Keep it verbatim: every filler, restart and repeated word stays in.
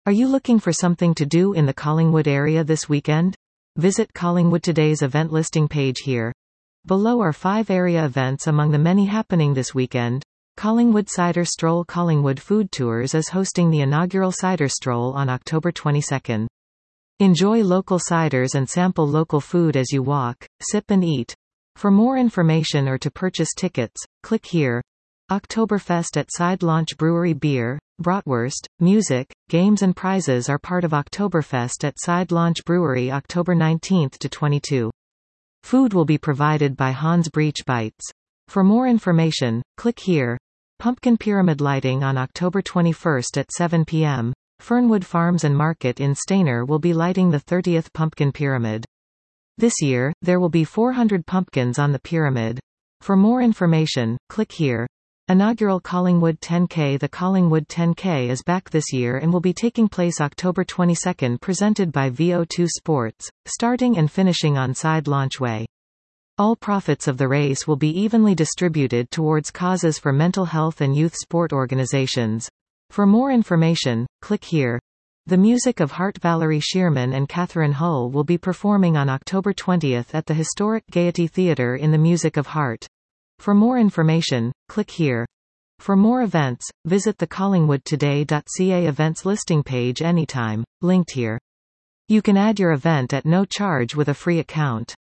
Are you looking for something to do in the Collingwood area this weekend? Visit Collingwood Today's event listing page here. Below are five area events among the many happening this weekend. Collingwood Cider Stroll. Collingwood Food Tours is hosting the inaugural Cider Stroll on October twenty-second. Enjoy local ciders and sample local food as you walk, sip and eat. For more information or to purchase tickets, click here. Oktoberfest at Side Launch Brewery. Beer, bratwurst, music, games and prizes are part of Oktoberfest at Side Launch Brewery October nineteenth to twenty-second. Food will be provided by Hans Breech Bites. For more information, click here. Pumpkin Pyramid lighting on October twenty-first at seven p m Fernwood Farms and Market in Stayner will be lighting the thirtieth Pumpkin Pyramid. This year, there will be four hundred pumpkins on the pyramid. For more information, click here. Inaugural Collingwood ten K. The Collingwood ten K is back this year and will be taking place October twenty-second, presented by V O two Sports, starting and finishing on Side Launch Way. All profits of the race will be evenly distributed towards causes for mental health and youth sport organizations. For more information, click here. The Music of Heart. Valerie Shearman and Catherine Hull will be performing on October twentieth at the historic Gaiety Theatre in the Music of Heart. For more information, click here. For more events, visit the collingwood today dot c a events listing page anytime, linked here. You can add your event at no charge with a free account.